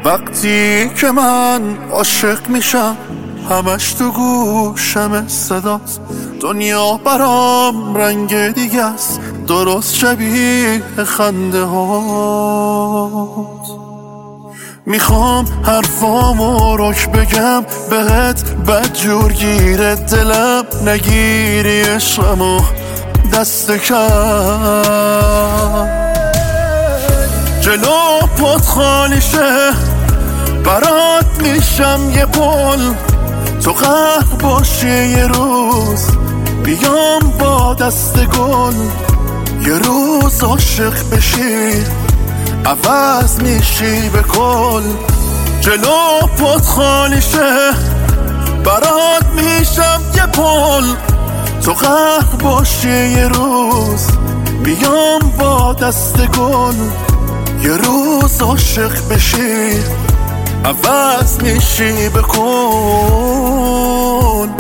وقتی که من عاشق میشم همش تو گوشم صداست، دنیا برام رنگ دیگه است، درست شبیه خنده هات. میخوام حرفامو رک بگم بهت، بدجور گیره دلم نگیری عشقمو دست کم. جلو پات خالی شه برات میشم یه پل، تو قهر باشی یه روز بیام با دست گل، یه روز عاشق بشی عوض میشی به کل. جلو پات خالی شه برات میشم یه پل، تو قهر باشی یه روز بیام با دست گل، یه روز عاشق بشی عوض میشی به کل.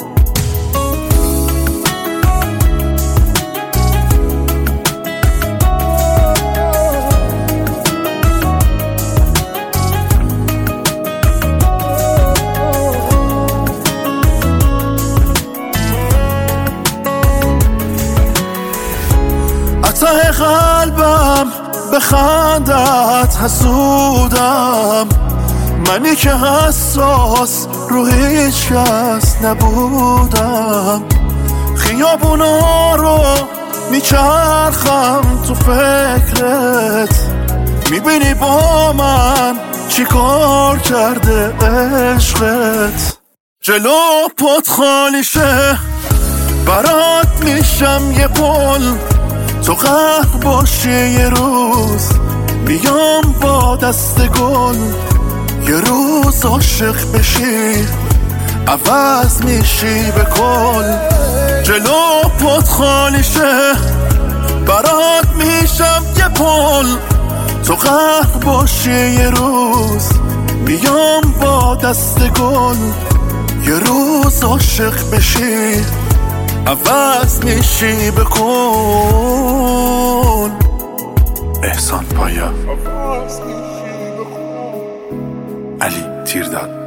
ته قلبم به خندت حسودم، منی که حساس رو هیچ کس نبودم. خیابونا رو میچرخم تو فکرت، میبینی با من چی کار کرده عشقت. جلو پات خالی شه برات میشم یه پل، تو قهر باشی یه روز بیام با دست گل، یه روز عاشق بشی عوض میشی به کل. جلو پات خالی شه برات میشم یه پل، تو قهر باشی یه روز بیام با دست گل، یه روز عاشق بشی عوض میشی به کل. احسان پایا، علی تیرداد.